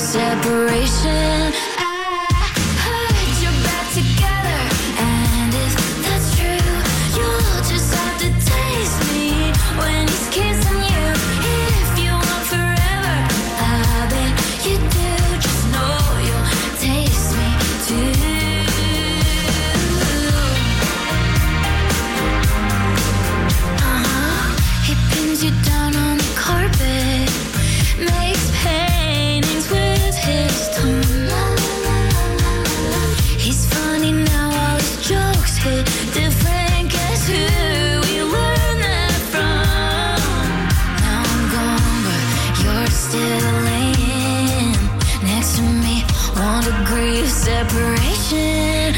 separation. Separation.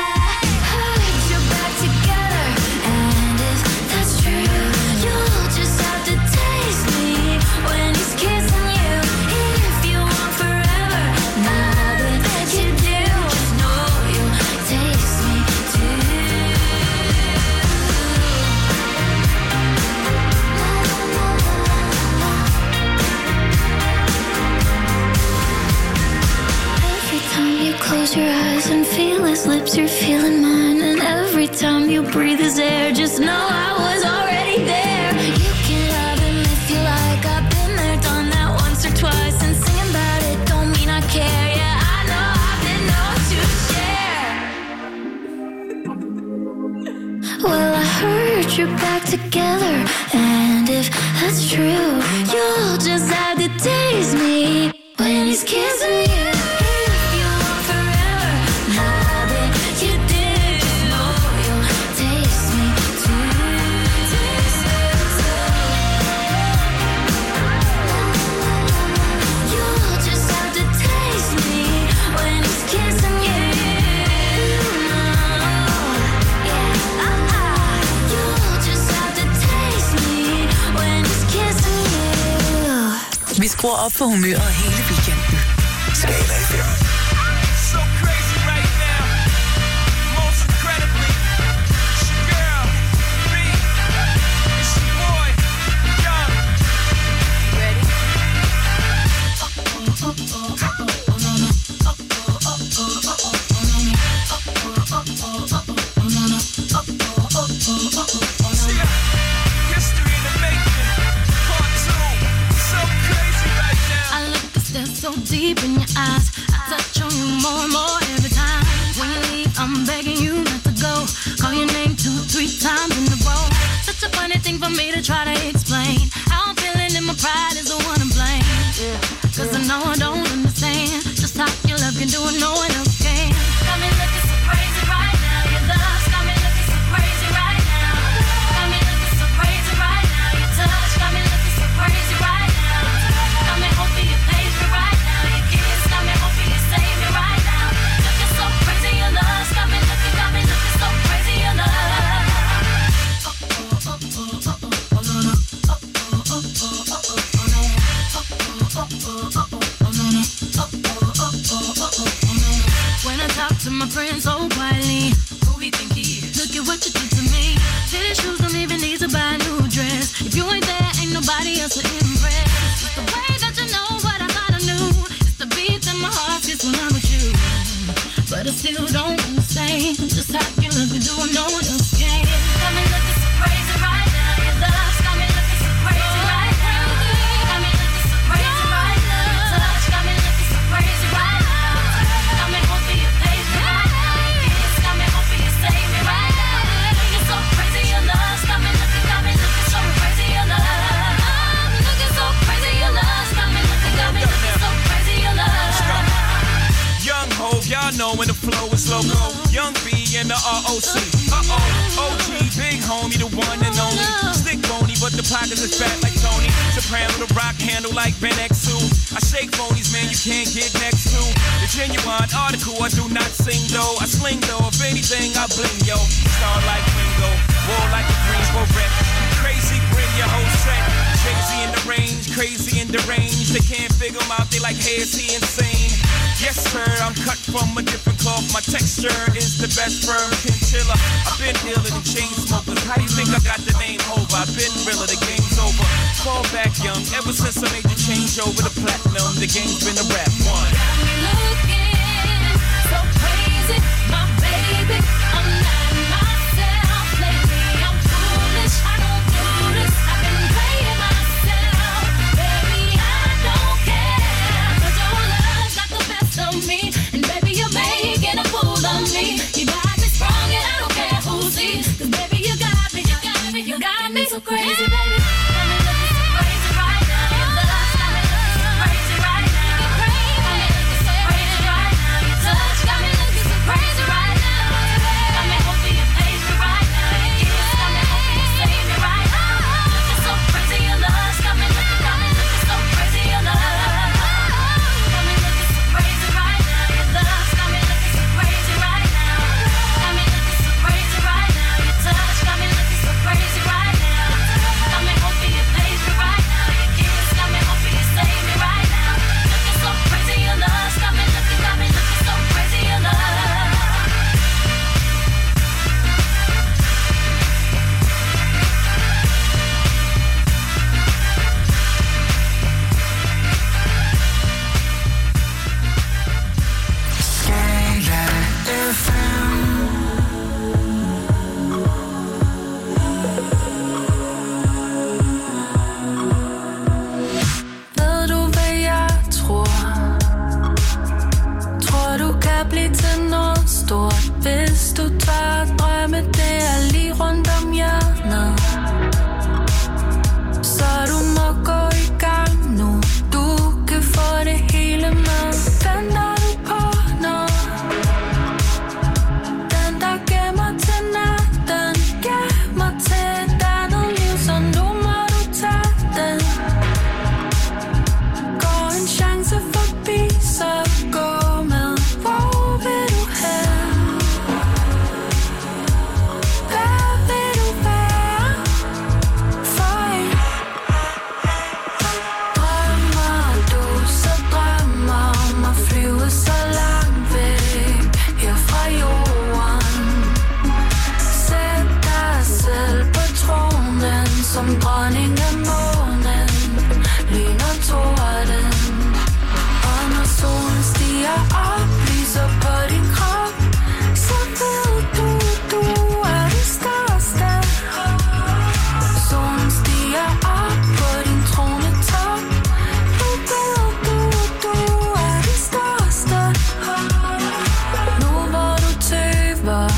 Close your eyes and feel his lips, you're feeling mine. And every time you breathe his air, just know I was already there. You can love him if you like, I've been there, done that once or twice. And singing about it don't mean I care. Yeah, I know I've been known to share. Well, I heard you're back together, and if that's true, you'll just have to taste me when he's kissing you. Vi skruer op for humøret hele weekenden. Skala FM. So crazy right now. Most incredibly. It's your girl, B. It's your boy, Young. Ready? History in the making. Part 2. So crazy right now. I look a step so deep in your eyes. I touch on you more and more every time. When you leave, I'm begging you not to go. Call your name 2-3 times in a row. Such a funny thing for me to try to explain. How I'm feeling and my pride is the one to blame. Cause I know I don't understand just how your love can do it, no one else can. Got me looking so crazy right now. Your love's got me looking so crazy right now. Got me looking so crazy right now. Your touch got me looking so crazy right now. Got me hoping you page me right now. Your kiss got me hoping you save me right now. Looking so crazy, your love's got me looking so crazy, your love. When I talk to my friends so quietly, who we think he is? Look at what you did to me. Fitted shoes don't even need to buy a new dress. If you ain't there, ain't nobody else to impress. It's the way that you know what I thought I knew. It's the beat that my heart gets when I'm with you. But I still don't understand just how you look and do what no one else can. Got me looking so crazy right now. Your love's got me looking so crazy right now. Got me looking so crazy right now. Your touch got me looking so crazy right now. Got me hoping you page me right now. Your kiss got me hoping you save me right now. Looking so crazy, your love's got me looking so crazy, your love. I'm looking so crazy, your love's got me looking so crazy, your love. Young Hov, y'all know when the flow is loco. Young B and the ROC. OG, big homie, the one and only. Stick bony, but the pockets is fat like Tony. Soprano, the rock handle like Ben X2. I shake phonies, man, you can't get next to. The genuine article, I do not sing though. I sling though, if anything, I bling yo. Star like Ringo, war like a Greensboro rep. Crazy, bring your whole set. Crazy in the range, crazy in the range. They can't figure him out, they like, hey, is he insane? Yes, sir, I'm cut from a different cloth. My texture is the best firm chinchilla. I've been iller than chain smokers. How do you think I got the name over? I've been realer, the game's over. fall back young. Ever since I made the change over to platinum, the game's been a rap one. Got me looking so crazy, my baby. I'm not myself lately. I'm foolish. I don't do this. I've been playing myself, baby. I don't care. 'Cause your love's not the best of me, and baby you're making a fool of me. You got me strong and I don't care who sees. 'Cause baby you got me, you got me so crazy, baby. Got me looking so crazy right now. Your love's got me looking so crazy right now. You're crazy. Got me looking so crazy right now. Your touch got me looking so crazy right now. Got me hoping you please me right now. Your kiss got me hoping you save me right now. Looking so crazy, your love's got me looking so crazy, your love. Got me looking so crazy right now. Your love's got me looking so crazy right now. Got me looking so crazy right now. Your touch got me looking so crazy right now. Got me hoping you please me right now. Your kiss got me hoping you save me right now. Looking so crazy, your love's got me looking so crazy, your love. Ved du hvad jeg tror? Tror du kan blive til noget stort, hvis du tør drømme, det er lige rundt om hjørnet. Så du må gå i gang nu, du kan få det hele med. Venter du på noget? Den der gemmer til natten, gemmer til et andet liv, så nu må du tage den. Går en chance forbi, så gå med. Hvor vil du hen? Hvad vil du være for en? Drømmer du, så drømmer om at flyve så langt væk her fra jorden. Sæt dig selv på tronen som dronning af månen. Lyner torden. Og når solen stiger op, lyser på din krop, så ved du, du er det største. Solen stiger op på din tronetop, nu ved du, du er det største. Nu hvor du tøver,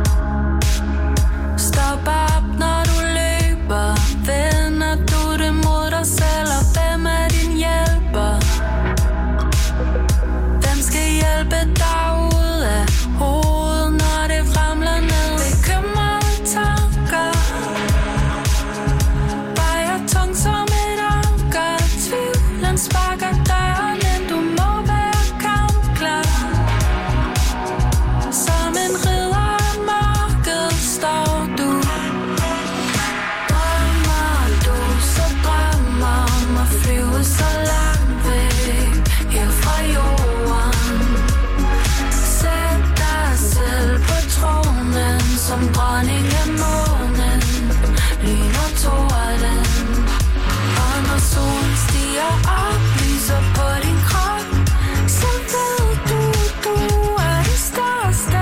stop op når du løber. Vender du det mod dig selv, og hvem er din hjælper? Hvem skal hjælpe dig ud af hovedet, når det ramler ned? Bekymrede tanker vejer tung som et anker. Tvivlen sparker døren ind, du må være kampklar. Som en ridder af mørket står du. Drømmer du, så drømmer om at flyve så langt væk her fra jorden. Sæt dig selv på tronen som dronning af månen. Lyner torden. Og når solen stiger op, lyser på din krop, så ved du, du er det største.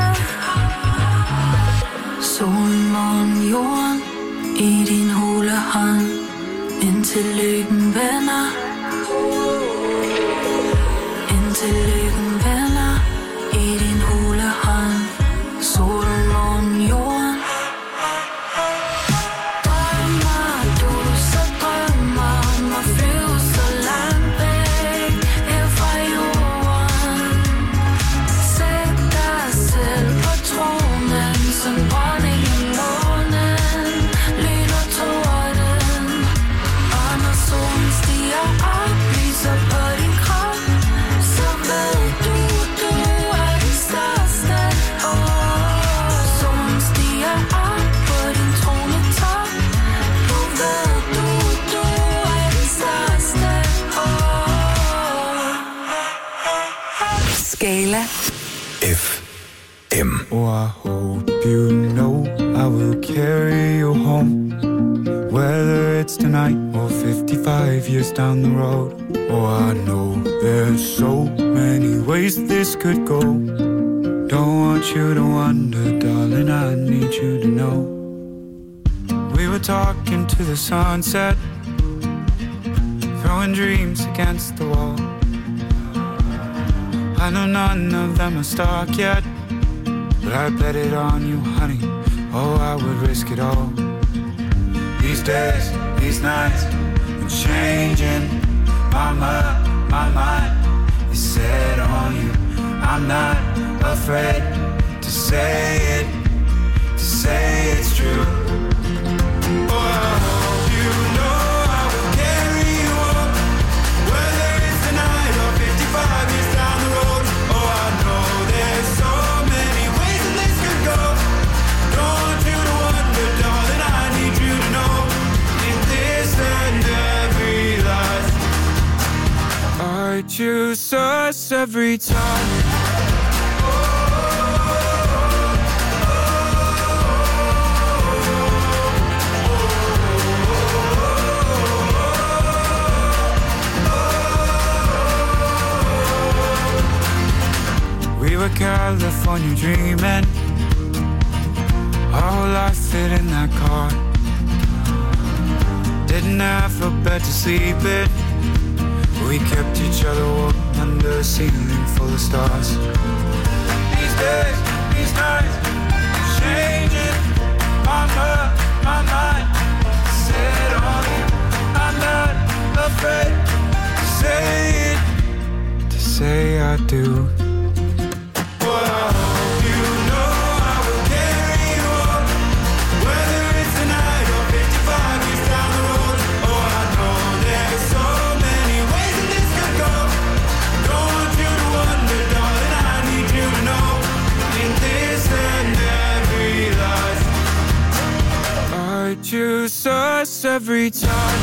Solen, månen, jorden i din hule hånd, indtil lykken vender. Indtil lykken vender i din hule hånd. Solen, månen, jorden. Drømmer du, så drømmer om at flyve så langt væk her fra jorden. Sæt dig selv på tronen som dronning af månen. Lyner torden. Og når solen stiger op, lyser på din krop, så ved du, du er det største. Solen stiger op på din tronetop, nu ved du, du er det største. Skala FM. Oh, I hope you know I will carry you home, whether it's tonight or 50 55 years down the road. Oh, I know there's so many ways this could go. Don't want you to wonder, darling, I need you to know. We were talking to the sunset, throwing dreams against the wall. I know none of them are stuck yet, but I bet it on you, honey. Oh, I would risk it all. These days, these nights, I'm changing my mind is set on you. I'm not afraid to say it's true. Oh, I hope you know I will carry you on, whether it's tonight or 55 years down the road. Oh, I know there's so many ways that this could go. Don't want you to wonder, darling, I need you to know. In this and every life, I choose us every time. We were California dreaming, our whole life fit in that car. Didn't have a bed to sleep in, we kept each other warm under a ceiling full of stars. These days, these nights, changing my mind, set on you. I'm not afraid to say I do. Choose us every time.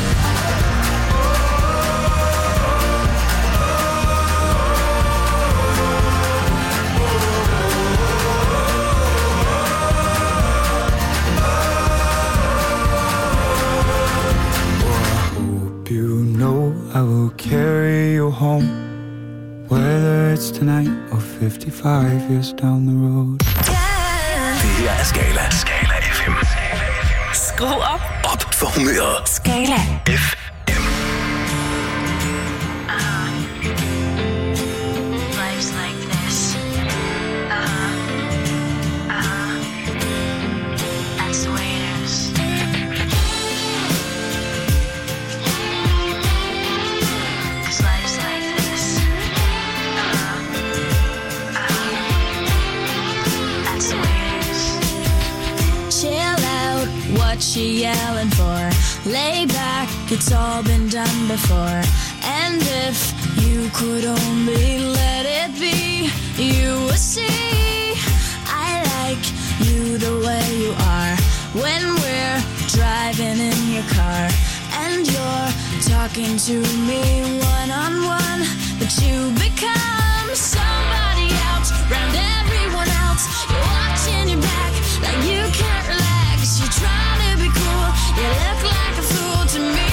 I will carry you home, whether it's tonight or 55 years down the road. Det her er Skala. Skala FM. Skru op. Op for humøret. Skala FM. Life's like this. That's the way it is. What she yelling for? Lay back, it's all been done before. And if you could only let it be, you would see I like you the way you are. When we're driving in your car and you're talking to me one-on-one, but you become somebody else round everyone else. You're watching your back like you can't relax. You're trying to be cool, you look like a fool to me.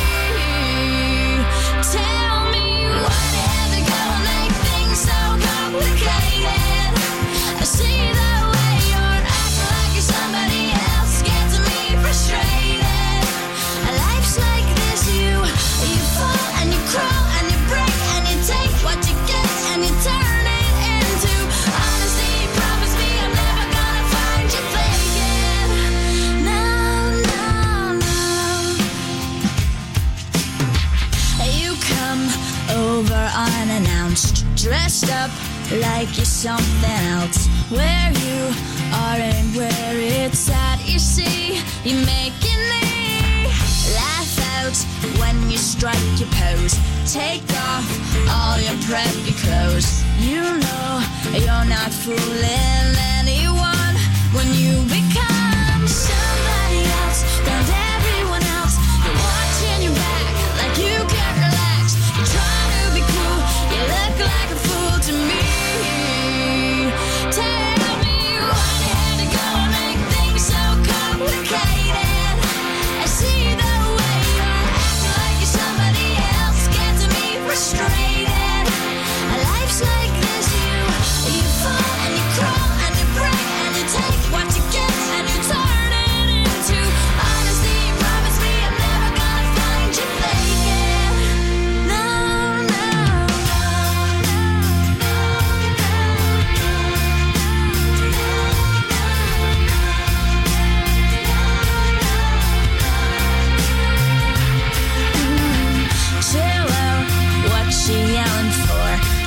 Tell me why you had to go and make things so complicated. I see the way you're acting like you're somebody else, gets me frustrated. Life's like this, you fall and you crawl and you break and you take what you get and you turn it into honesty. Promise me I'm never gonna find you faking. No, no, no. You come over unannounced, dressed up like you're something else. Where you are and where it's at, you see, you're making me laugh out when you strike your pose. Take off all your preppy clothes. You know you're not fooling anyone when you become somebody else round everyone else. You're watching your back like you can't relax. You're trying to be cool, you look like a fool to me. Tell me why you had to go and make things so complicated. I see the way you're acting like you're somebody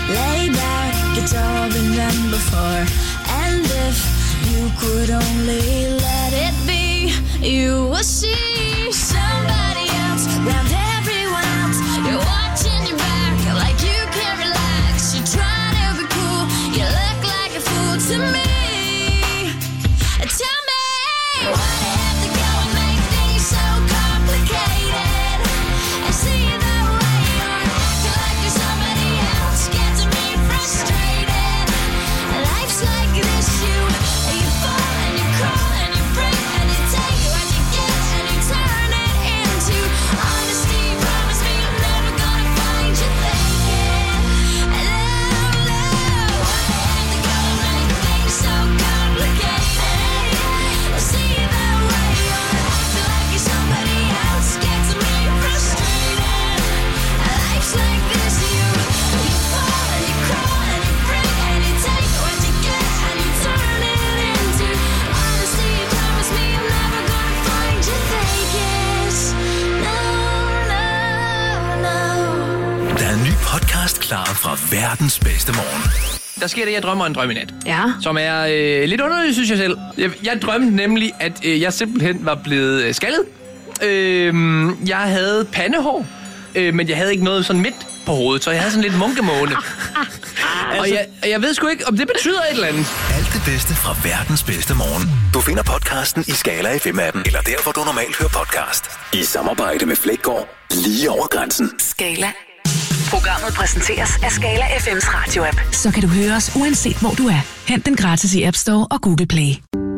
lay back, it's all been done before. And if you could only let it be, you will see somebody else round everyone else. You're watching your back like you can't relax. You're trying to be cool, you look like a fool to me. Tell me, why do you have to go and make things so complicated? And see the way you're acting like you're somebody else gets me frustrated. Life's like this, you fall and you crawl and you break and you take what you get and you turn it into honesty. Promise me I'm never gonna find you thinking. Why do you have to go and make things so complicated? See the way you're acting like you're somebody else gets me frustrated. Life's like this, you fall and you crawl and you break and you take what you get and you turn it into honesty. Promise me I'm never gonna find you fakest. No, no, no. Der er en ny podcast klar fra verdens bedste morgen. Der sker det, jeg drømmer en drøm i nat. Ja. Som er lidt underligt, synes jeg selv. Jeg drømte nemlig, at jeg simpelthen var blevet skaldet. Jeg havde pandehår, men jeg havde ikke noget sådan midt på hovedet, så jeg havde sådan lidt munkemåne. Og jeg ved sgu ikke, om det betyder et eller andet. Alt det bedste fra verdens bedste morgen. Du finder podcasten i Skala FM-appen, eller der, hvor du normalt hører podcast. I samarbejde med Flækgaard, lige over grænsen. Skala. Programmet præsenteres af Skala FM's radio-app. Så kan du høre os uanset hvor du er. Hent den gratis i App Store og Google Play.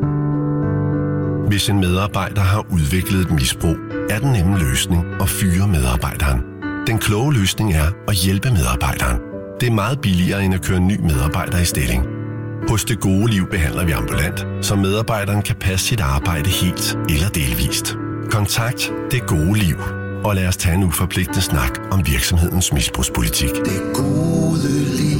Hvis en medarbejder har udviklet et misbrug, er den nemme løsning at fyre medarbejderen. Den kloge løsning er at hjælpe medarbejderen. Det er meget billigere end at køre en ny medarbejder i stilling. Hos Det Gode Liv behandler vi ambulant, så medarbejderen kan passe sit arbejde helt eller delvist. Kontakt Det Gode Liv, og lad os tage en uforpligtende snak om virksomhedens misbrugspolitik. Det gode liv.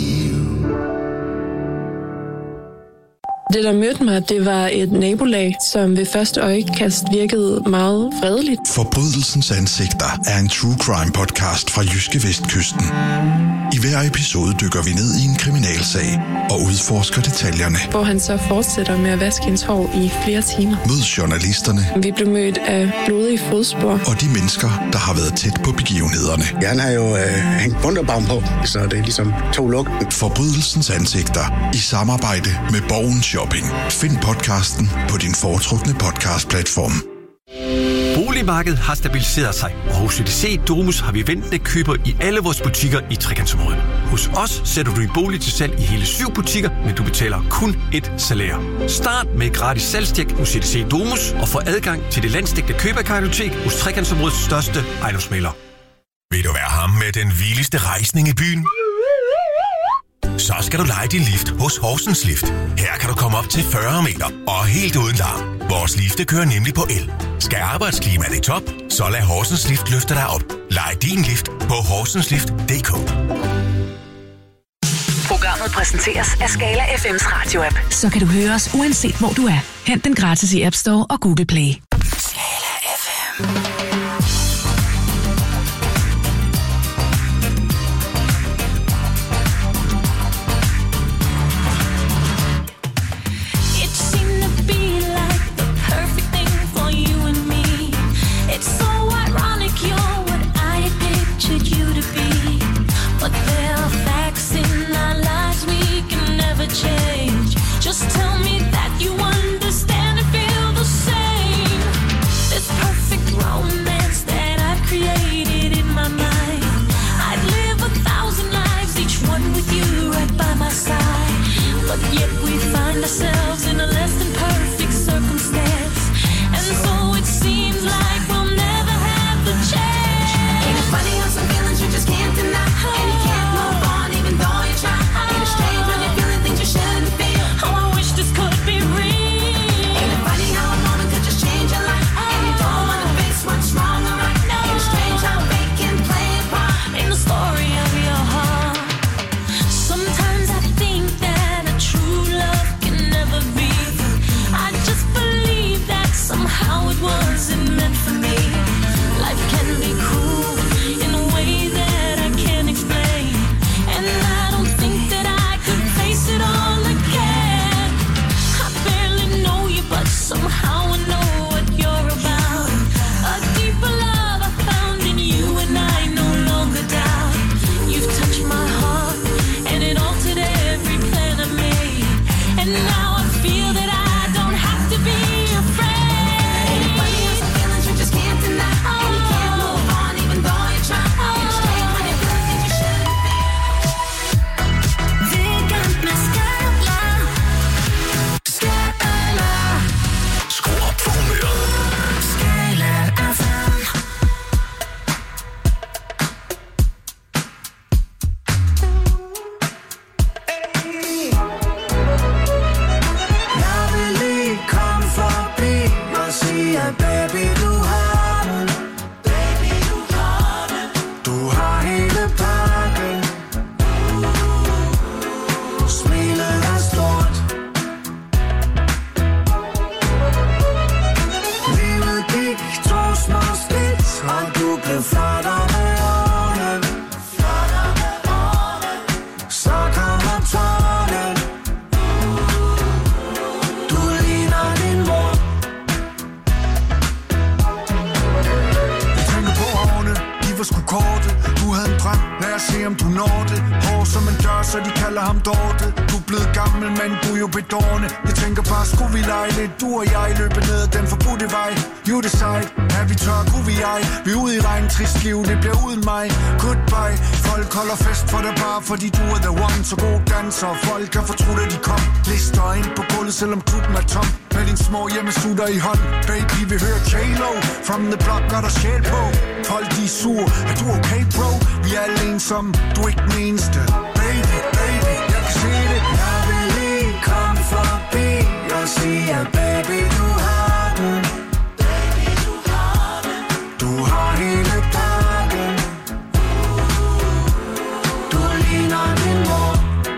Det, der mødte mig, det var et nabolag, som ved første øjekast virkede meget fredeligt. Forbrydelsens ansigter er en true crime podcast fra Jyske Vestkysten. I hver episode dykker vi ned i en kriminalsag og udforsker detaljerne. Hvor han så fortsætter med at vaske hendes hår i flere timer. Mød journalisterne. Vi blev mødt af blodige fodspor. Og de mennesker, der har været tæt på begivenhederne. Ja, han har jo hængt bunderbaum på, så det er ligesom to lugten. Forbrydelsens ansigter i samarbejde med Borgen Shopping. Find podcasten på din foretrukne podcastplatform. Boligmarkedet har stabiliseret sig, og hos CDC Domus har vi ventende køber i alle vores butikker i Trekantsområdet. Hos os sætter du din bolig til salg i hele 7 butikker, men du betaler kun et salær. Start med et gratis salgstjek hos CDC Domus og få adgang til det landsdækkende køberkartotek hos Trekantsområdets største ejendomsmægler. Vil du være ham med den vildeste rejsning i byen? Så skal du leje din lift hos Horsens Lift. Her kan du komme op til 40 meter og helt uden larm. Vores lifte kører nemlig på el. Skal arbejdsklimaet i top, så lad Horsens Lift løfte dig op. Lej din lift på horsenslift.dk. Programmet præsenteres af Skala FM's radio-app. Så kan du høre os uanset hvor du er. Hent den gratis i App Store og Google Play. Skala FM. Change. Just tell me that you understand and feel the same. This perfect romance. om du når det. Hår som en dør, så de kalder ham Dorte. Du er blevet gammel, men du er jo bedårende. Jeg tænker bare, skulle vi lege lidt, du og jeg løbe ned den forbudte vej. You decide, er vi tør, kunne vi ej. Vi er ude i regn, trist liv, det bliver uden mig. Goodbye, folk holder fest for dig bare, fordi du er the one. Så god danser, folk kan fortrude, at de kom. Lister ind på gulvet, selvom klubben er tom. Med din små hjemmesutter i hånd. Baby, vi hører J-Lo. From the block, gør der sjæl på. Folk, de er sur, er du okay, bro? Vi er alle ensomme, du er ikke den eneste. Baby, baby, jeg kan se det. Jeg vil lige komme forbi og sige, at baby, du har den. Baby, du har den. Du har hele pakken. Du ligner din mor.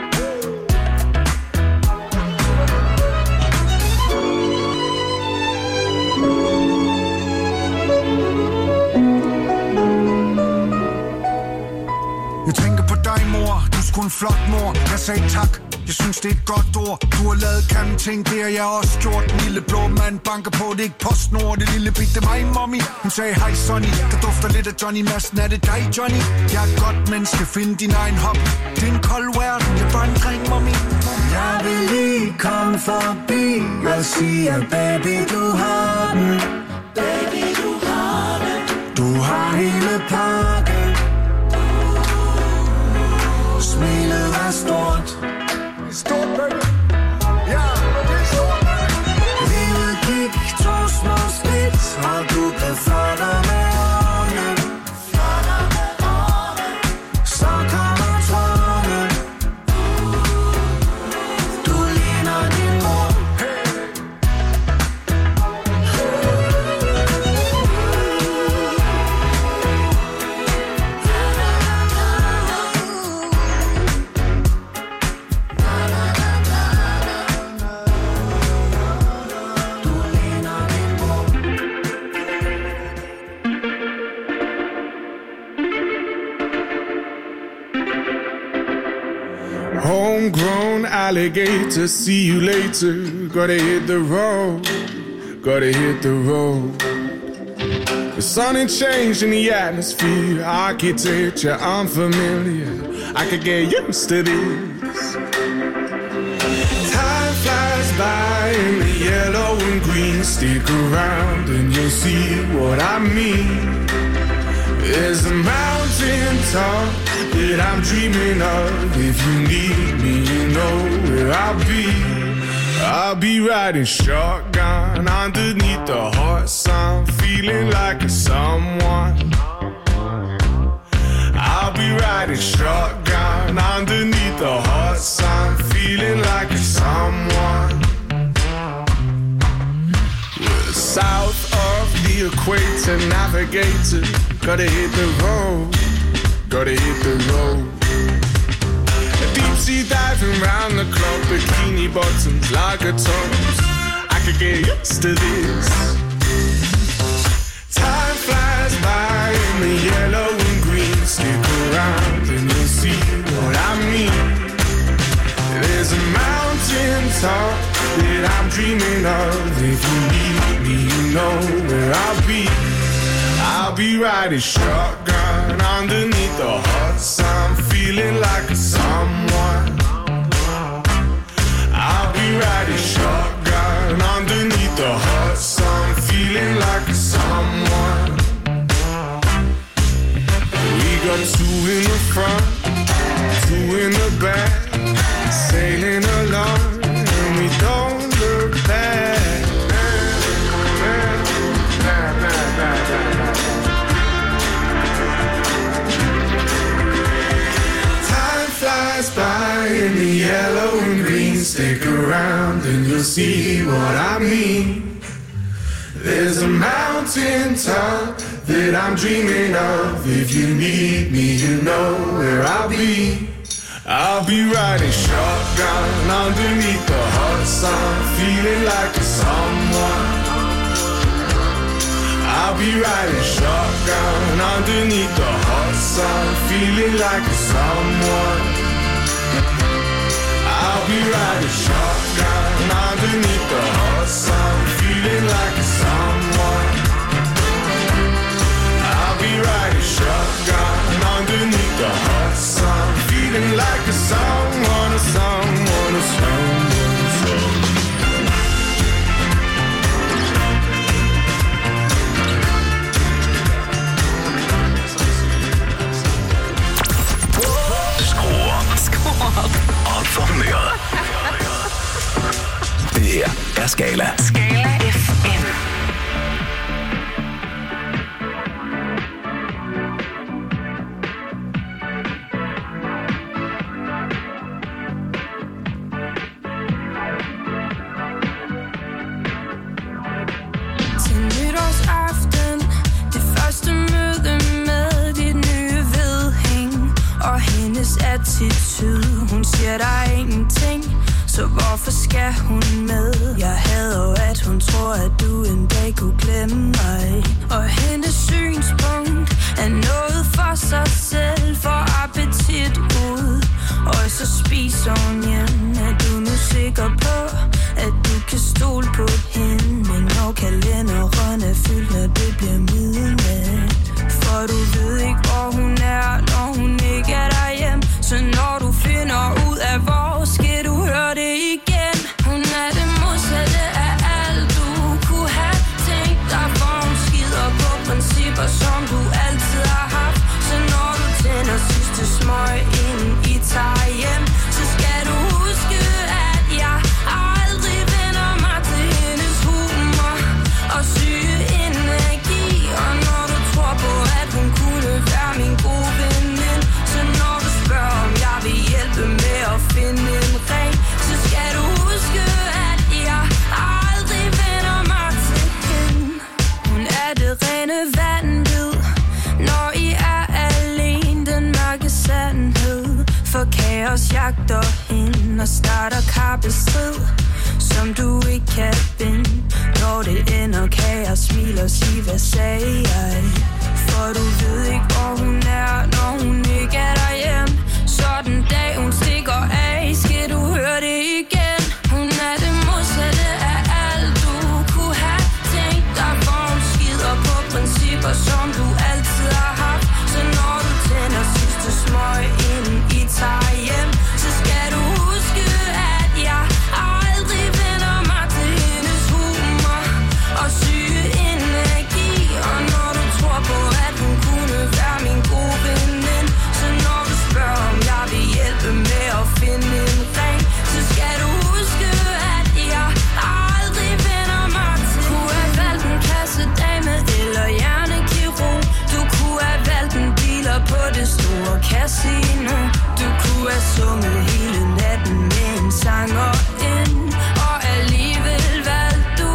Jeg tænker på dig, mor. Du er sgu en flot mor. Jeg sagde tak. Jeg synes, det er et godt ord. Du har lavet kæmpe ting, det har jeg også gjort. Den lille blå mand banker på, det er ikke PostNord. Det lille bit, det er mig, mommy. Hun sagde, hej Sonny, der dufter lidt af Johnny Madsen. Er det dig, Johnny? Jeg er et godt menneske, find din egen hobby. Det er en kold verden, jeg er bare en dreng, mommy. Jeg vil lige komme forbi og sige, at baby, du har den. Baby, du har den. Du har hele pakken. Smilet er stort. Stort, baby. Ja, det er stort, baby. Livet gik 2 små skridt, og du blev flottere med årene. Flottere med årene. Så kommer tårne. Du ligner din mor. Homegrown alligator, see you later. Gotta hit the road, gotta hit the road. The sun ain't changed in the atmosphere. Architecture unfamiliar, I could get used to this. Time flies by in the yellow and green. Stick around and you'll see what I mean. There's a mountain top that I'm dreaming of. If you need me, you know where I'll be. I'll be riding shotgun underneath the hot sun, feeling like a someone. I'll be riding shotgun underneath the hot sun, feeling like a someone. We're south of the equator, navigator. Gotta hit the road, gotta hit the road. Deep sea diving round the clock, bikini bottoms, lager tops. I could get used to this. Time flies by in the yellow and green. Stick around and you'll see what I mean. There's a mountain top that I'm dreaming of. If you need me, you know where I'll be. I'll be riding shotgun underneath the hot sun, feeling like a someone. I'll be riding shotgun underneath the hot sun, feeling like a someone. We got 2 in the front, 2 in the back, sailing along, and we don't look back. Flies by in the yellow and green. Stick around and you'll see what I mean. There's a mountain top that I'm dreaming of. If you need me, you know where I'll be. I'll be riding shotgun underneath the hot sun, feeling like a someone. I'll be riding shotgun underneath the hot sun, feeling like a someone. I'll be riding shotgun underneath the hot sun, feeling like a someone. I'll be riding shotgun underneath the hot sun. singing like a song on a song on a song on a song. Skruer op for humøret. Det her er Skala. Skala FM. Til nytårsaften, det første møde med dit nye vedhæng og hendes attitude. Hun siger der er ingenting, så hvorfor skal hun med? Jeg hader jo, at hun tror, at du en dag kunne glemme mig. Og hendes synspunkt er noget for sig selv, for appetit ud. Og så spiser hun hjem. Er du nu sikker på, at du kan stole på hende? Men når kalenderen er fyldt, når det bliver midnat. For du ved ikke, hvor hun er, når hun ikke er derhjemme. Så når du finder ud af, hvor skal du høre det igen. Hun er det modsatte af alt, du kunne have tænkt dig. For hun skider på principper, som du altid har haft. Så når du tænder sidste smøg, inden I tager hjem, så skal du huske, at jeg aldrig vender mig til hendes humor og syge energi. Og når du tror på, at hun kunne være min gode veninde, så når du spørger, om jeg vil hjælpe med at finde en ring, så skal du huske, at jeg aldrig vender mig til hende. Hun er det rene vanvid, når I er alene, den mørke sandhed. For kaos jagter hende og starter kappestrid, som du ikke kan binde. Når det ender, kan jeg smile og sige, hvad sagde jeg? For du ved ikke, hvor hun er, når hun ikke er derhjemme. Så den dag hun stikker af, skal du høre det igen. Hun er det modsatte af alt, du kunne have tænkt dig. For hun skider på principper, som du altid har haft. Så når du tænder sidste smøg, inden I tager hjem, så skal du huske, at jeg aldrig vender mig til hendes humor og syge energi. Og når du tror på, at hun kunne være min gode veninde, så når du spørger, om jeg vil hjælpe med at finde en ring, så skal du huske, at jeg aldrig vender mig til. Du kunne have valgt en kassedame eller hjernekirurg. Du kunne have valgt en dealer på det store casino. Du kunne have sunget hele natten med en sanger ind, og alligevel valgte du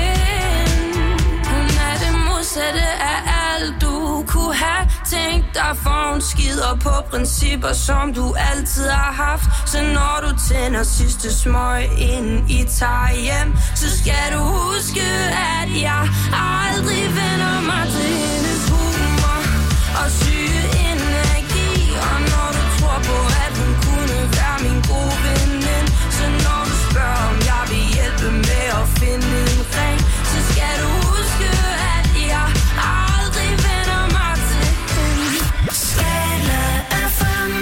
hende. Hun er det modsatte af alt, du kunne have tænkt dig. For hun skider på principper, som du altid har haft. Så når du tænder sidste smøg, inden I tager hjem, så skal du huske, at jeg aldrig vender mig til hendes humor og syge energi. Og når du tror på, at hun kunne være min gode veninde, så når du spørger, om jeg vil hjælpe med at finde en ring, så skal du huske, at jeg aldrig vender mig til hende. Skala FM.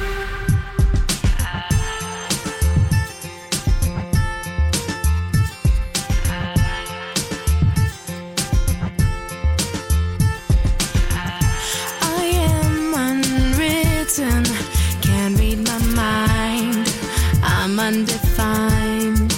I am unwritten, can't read my mind. I'm undefined.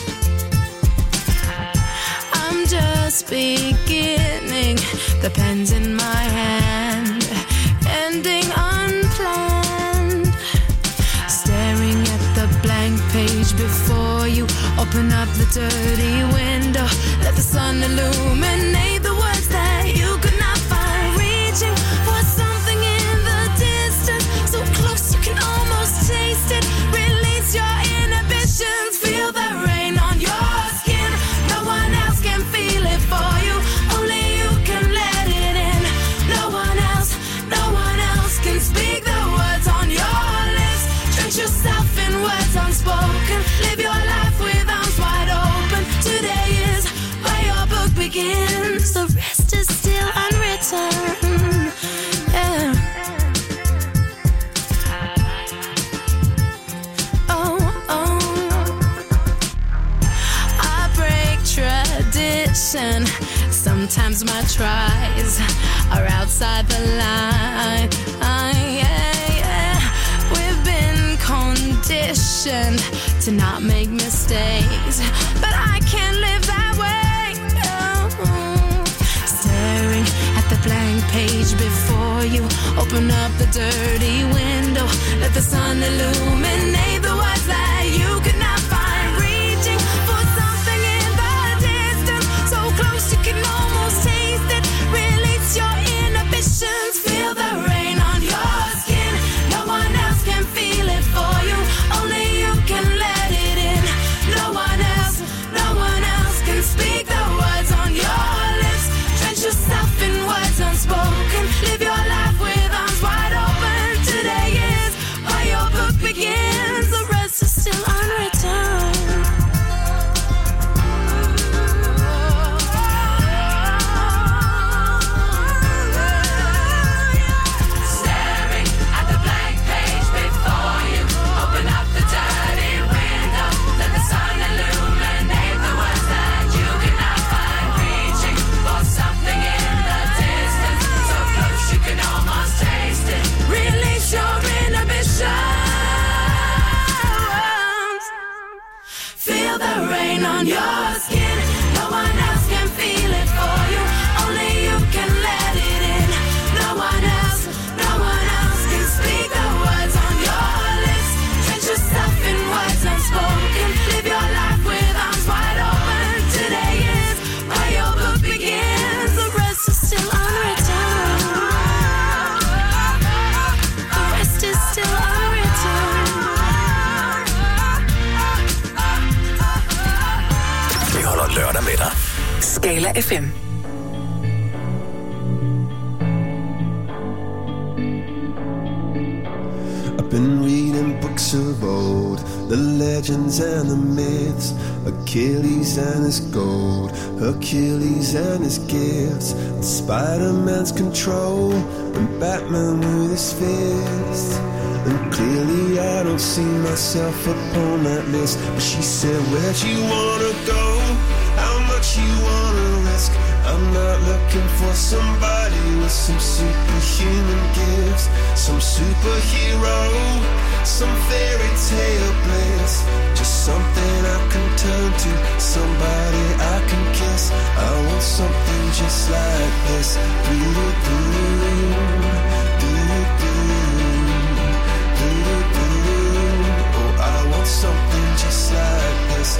I'm just beginning, the pen's in my hand, ending unplanned. Staring at the blank page before you, open up the dirty window, let the sun illuminate the words that you could not find. Reaching for something in the distance, so close you can almost taste it. Release your inhibitions, feel the rain on your skin. No one else can feel it for you, only you can let it in. No one else can speak the words on your lips. Drench yourself in words unspoken, live your life with arms wide open. Today is where your book begins. Sometimes my tries are outside the line. We've been conditioned to not make mistakes, but I can't live that way. No. Staring at the blank page before you, open up the dirty window, let the sun illuminate the words that you could not find. Reaching for something in the distance, so close you can almost taste it. Release your inhibitions, feel the rain on your skin. No one else can feel it for you, only you can let it in. No one else can speak the words on your lips. Drench yourself in words unspoken, live your life with arms wide open. Today is where your book begins, the rest is still unwritten. Staring at the blank page before you, open up the dirty window, let the sun illuminate the words that you cannot find. Reaching for something in the distance, so close you can almost taste it. Release your inhibitions, feel the rain on your skin. No one else can feel it for you, only you can let it in. No one else can speak the words on your lips. Drench yourself in words unspoken, live your life with arms wide open. Today is where your book begins, the rest is still unwritten. The rest is still unwritten. Vi holder lørdag med dig. Skala FM. I've been reading books of old, the legends and the myths, Achilles and his gold, Hercules and his gifts, and Spider-Man's control, and Batman with his fists. And clearly I don't see myself upon that list. But she said, where'd you wanna go? How much you wanna risk? I'm not looking for somebody with some superhuman gifts, some superhero, some fairy tale bliss. Just something I can turn to, somebody I can kiss. I want something just like this. Oh, I want something just like this.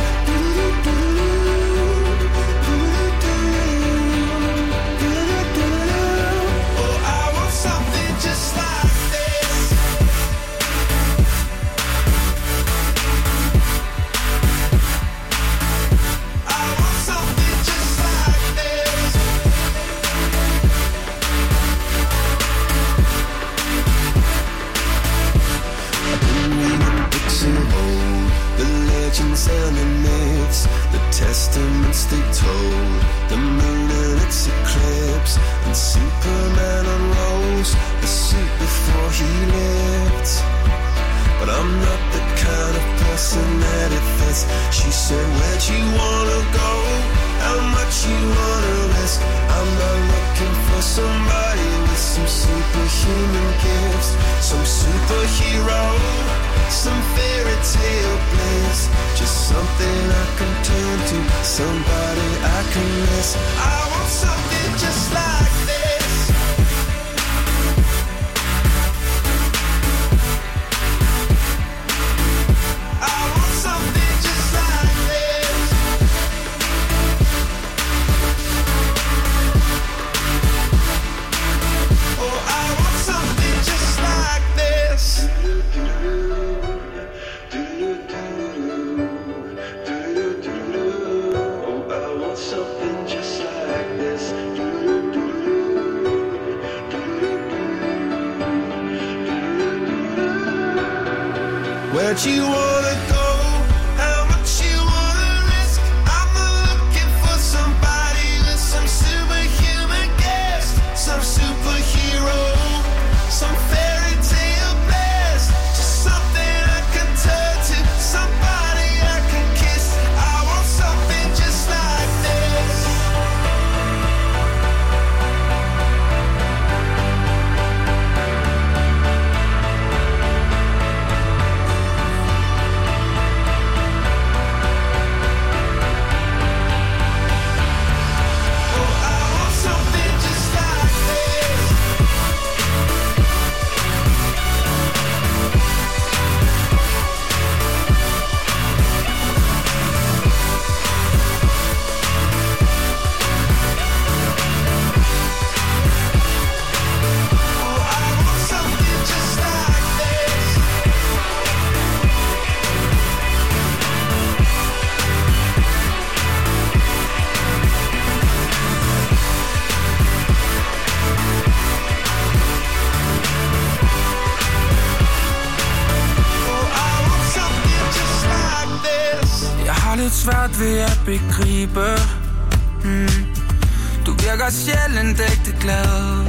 And the myths, the testaments they told, the moon and its eclipse, and Superman unrolls the suit before he lived. But I'm not the kind of person that it fits. She said, where'd you wanna go? How much you wanna risk? I'm not looking for somebody with some superhuman gifts, some superhero, some fairy tale bliss. Just something I can turn to, somebody I can miss. I want something just like this. I want something just like this. Oh, I want something just like this. Where'd you wanna go? How much you wanna risk? I'm not looking for somebody with some superhuman gifts, some superhero, some fairy tale bliss. Just something I can turn to, somebody I can kiss. I want something just like this. lidt svært ved at begribe. Du virker sjældent ægte glad.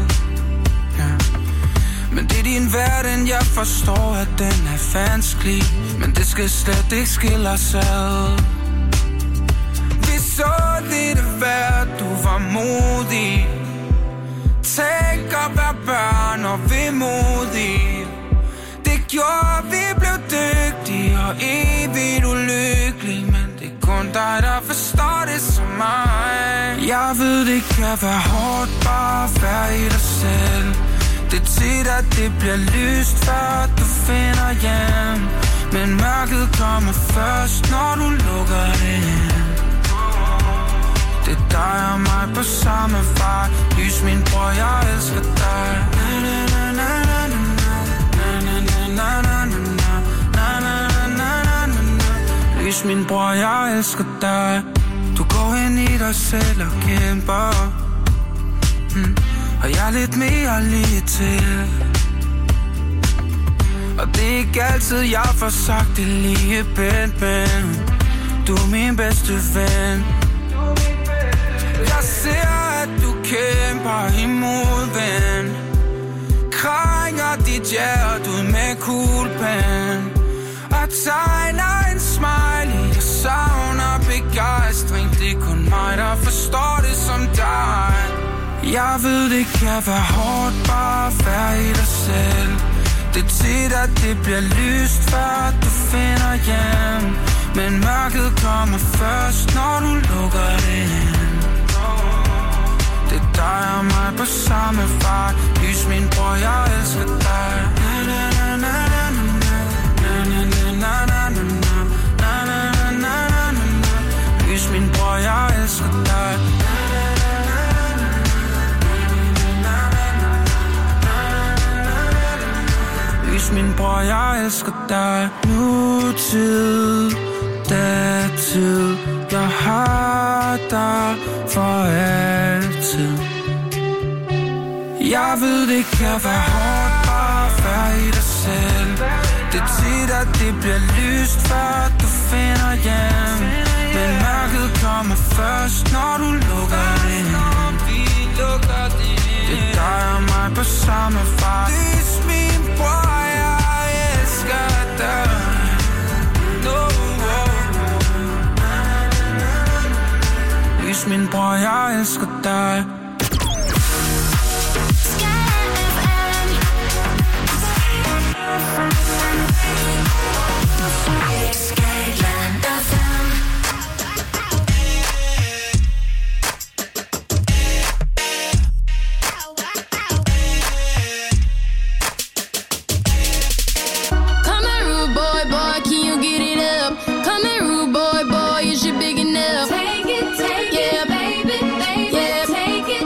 Men det er din verden, jeg forstår, at den er vanskelig. Men det skal slet ikke skille os ad. Vi så lidt af hvert, du var modig. Tænk at være børn og vemodige. Det gjorde, vi blev dygtige og evigt ulykkelige. Men det er kun dig, der forstår det som mig. Jeg ved, det kan være hårdt bare at være i dig selv. Det er tit, at det bliver lyst, før du finder hjem. Men mørket kommer først, når du lukker det ind. Det er dig og mig på samme vej. Lys, min bror, jeg elsker dig. Lys, min bror, jeg elsker dig. Du går ind i dig selv og kæmper. Og jeg er lidt mere lige til. Og det er ikke altid, jeg får sagt det lige pænt, men du er min bedste ven. Jeg ser, at du kæmper imod, ven. Krænger dit hjerte ud med kuglepen. Og tegner en smiley. Jeg savner begejstring. Det er kun mig, der forstår det som dig. Jeg ved, det kan være hårdt bare at være i dig selv. Det er tit, at det bliver lyst, før du finder hjem. Men mørket kommer først, når du lukker det ind. Det er dig og mig på samme vej. Lys, min bror, jeg elsker dig. Lys, min bror, jeg elsker dig. Lys, min bror, jeg elsker dig. Nutid, datid, jeg har dig for altid. Jeg ved, det kan være hårdt bare at være i dig selv. Det er tit, at det bliver lyst, før du finder hjem. Men mørket kommer først, når du lukker det ind. Det er dig og mig på samme vej. Lys, min bror, jeg elsker dig. Lys, min bror, jeg elsker dig. Take it, yeah, baby, take it.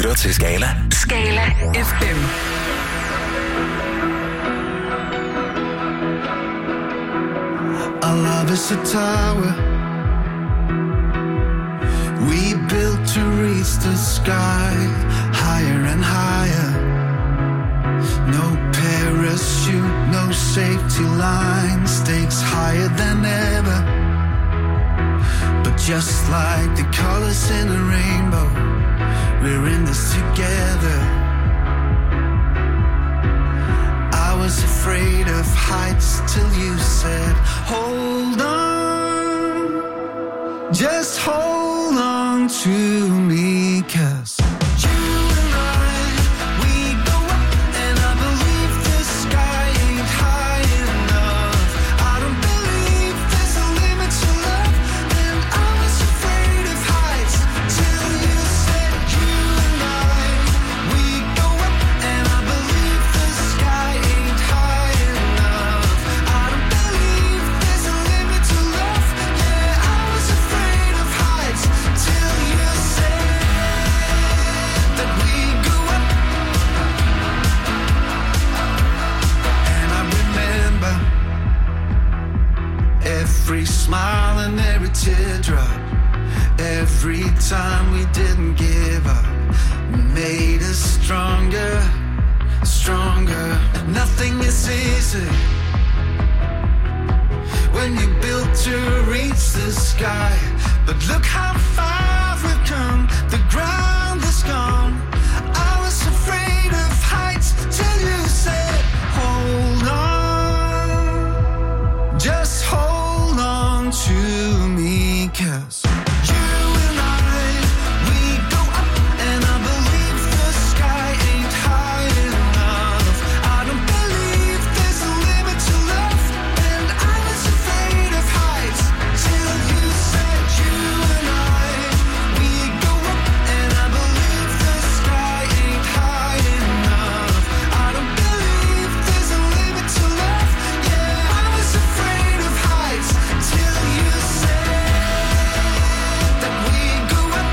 lytter til Skala. Skala FM. Our love is a tower we built to reach the sky, higher and higher. No parachute, no safety line, stakes higher than ever. But just like the colors in a rainbow, we're in this together. I was afraid of heights till you said, hold on, just hold on to me, 'cause you and I, we go up and I believe the sky ain't high enough. I don't believe there's a limit to love, and I was afraid of heights till you said you and I, we go up and I believe the sky ain't high enough. I don't believe there's a limit to love, yeah, I was afraid of heights till you said that we go up. And I remember every smile and every teardrop, every time we didn't give up, made us stronger, stronger. Nothing is easy when you built to reach the sky, but look how far we've come, the ground is gone. I was afraid of heights till you said, hold on, just hold on to me, 'cause you and I, we go up and I believe the sky ain't high enough. I don't believe there's a limit to love, and I was afraid of heights till you said you and I, we go up and I believe the sky ain't high enough. I don't believe there's a limit to love, yeah, I was afraid of heights till you said that we go up.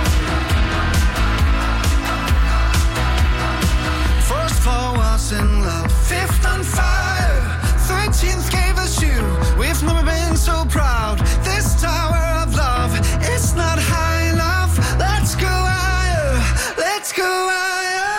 First floor was in love, fifth on fire, 13th gave us you. We've never been so proud. This tower of love, it's not high enough. Let's go higher, let's go higher.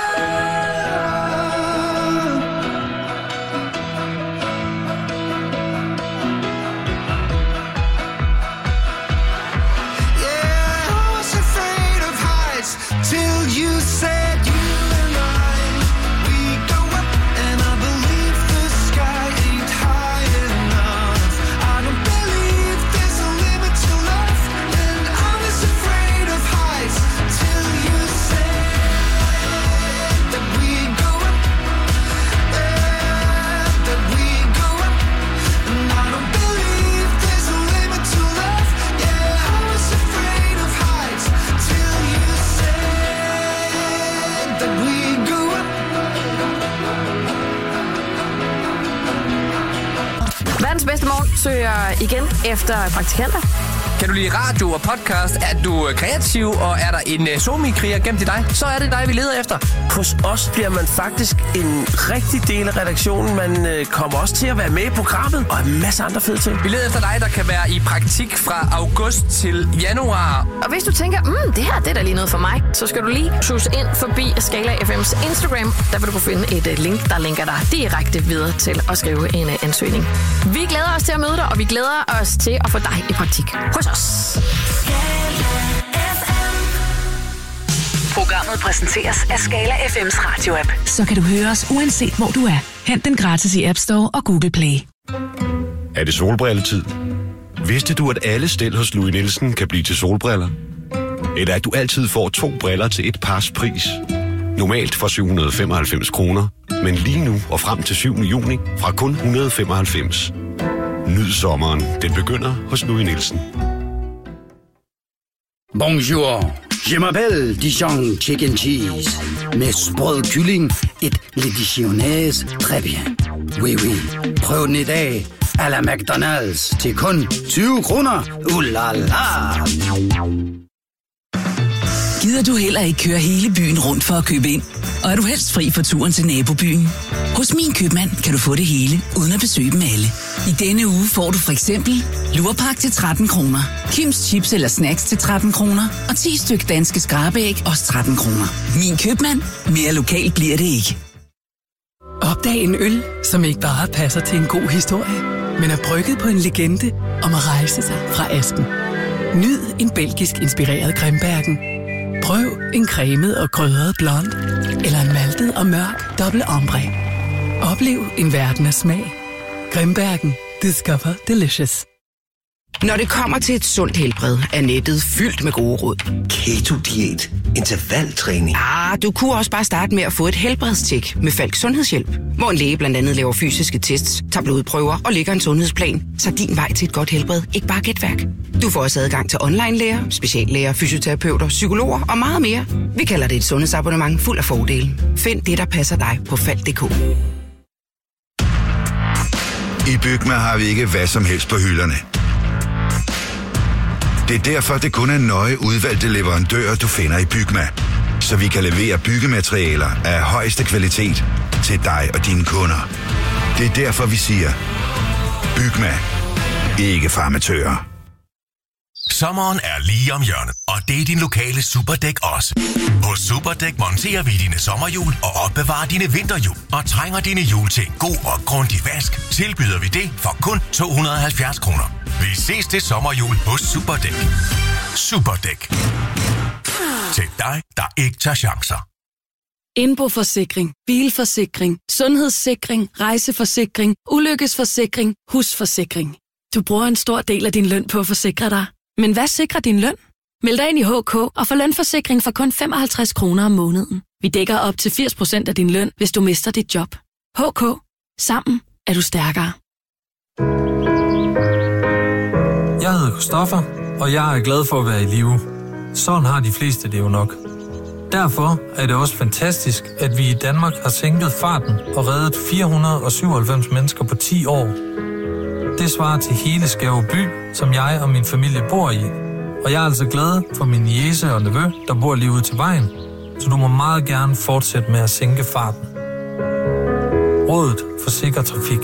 Yeah, I was afraid of heights till you said you and I, we go up and I believe the sky ain't high enough. I don't believe there's a limit to love, and I was afraid of heights till you said that we go up, that we go up, and I don't believe there's a limit to love, yeah, I was afraid of heights till you said that we go up. Verdens bedste morgen søger igen efter praktikanter. Kan du lide radio og podcast? Er du kreativ, og er der en somi-kriger gemt i dig? Så er det dig, vi leder efter. Hos os bliver man faktisk en rigtig del af redaktionen. Man kommer også til at være med i programmet, og en masse andre fede ting. Vi leder efter dig, der kan være i praktik fra august til januar. Og hvis du tænker, det her det er da lige noget for mig, så skal du lige suse ind forbi Skala FM's Instagram. Der vil du kunne finde et link, der linker dig direkte videre til at skrive en ansøgning. Vi glæder os til at møde dig, og vi glæder os til at få dig i praktik hos os. Programmet præsenteres af Skala FM's radio-app. Så kan du høre os uanset hvor du er. Hent den gratis i App Store og Google Play. Er det solbrilletid? Vidste du, at alle stel hos Louis Nielsen kan blive til solbriller? Eller at du altid får 2 briller til et pars pris? Normalt for 795 kroner, men lige nu og frem til 7. juni fra kun 195. Nyd sommeren. Den begynder hos Louis Nielsen. Bonjour. Je m'appelle Dijon Chicken Cheese. Med sprød kylling, et le dijonnaise, très bien. Oui, oui. Prøv den i dag. À la McDonald's til kun 20 kroner. La la. Gider du heller ikke køre hele byen rundt for at købe ind? Og er du helst fri for turen til nabobyen? Hos Min Købmand kan du få det hele, uden at besøge dem alle. I denne uge får du for eksempel lurpak til 13 kroner, Kims chips eller snacks til 13 kroner, og 10 styk danske skrabeæg, også 13 kroner. Min Købmand. Mere lokalt bliver det ikke. Opdag en øl, som ikke bare passer til en god historie, men er brygget på en legende om at rejse sig fra asken. Nyd en belgisk inspireret Grimbergen. Prøv en cremet og krydret blond, eller en maltet og mørk dobbelt ambre. Oplev en verden af smag. Grimbergen. Discover delicious. Når det kommer til et sundt helbred, er nettet fyldt med gode råd. Keto-diæt, intervaltræning. Du kunne også bare starte med at få et helbredstjek med Falk Sundhedshjælp, hvor en læge blandt andet laver fysiske tests, tager blodprøver og lægger en sundhedsplan, så din vej til et godt helbred ikke bare gætværk. Du får også adgang til online-læger, speciallæger, fysioterapeuter, psykologer og meget mere. Vi kalder det et sundhedsabonnement fuld af fordele. Find det, der passer dig på Falk.dk. I Bygma har vi ikke hvad som helst på hylderne. Det er derfor, det kun er nøje udvalgte leverandører, du finder i Bygma. Så vi kan levere byggematerialer af højeste kvalitet til dig og dine kunder. Det er derfor, vi siger, Bygma. Ikke for amatører. Sommeren er lige om hjørnet, og det er din lokale Superdæk også. Hos Superdæk monterer vi dine sommerhjul og opbevarer dine vinterhjul. Og trænger dine hjul til en god og grundig vask, tilbyder vi det for kun 270 kroner. Vi ses til sommerhjul hos Superdæk. Superdæk. Til dig, der ikke tager chancer. Indboforsikring, bilforsikring, sundhedssikring, rejseforsikring, ulykkesforsikring, husforsikring. Du bruger en stor del af din løn på at forsikre dig. Men hvad sikrer din løn? Meld dig ind i HK og få lønforsikring for kun 55 kroner om måneden. Vi dækker op til 80% af din løn, hvis du mister dit job. HK. Sammen er du stærkere. Jeg hedder Christoffer, og jeg er glad for at være i live. Sådan har de fleste det jo nok. Derfor er det også fantastisk, at vi i Danmark har sænket farten og reddet 497 mennesker på 10 år. Det svarer til hele Skæve by, som jeg og min familie bor i. Og jeg er altså glad for min niece og nevø, der bor lige ude til vejen. Så du må meget gerne fortsætte med at sænke farten. Rådet for sikker trafik.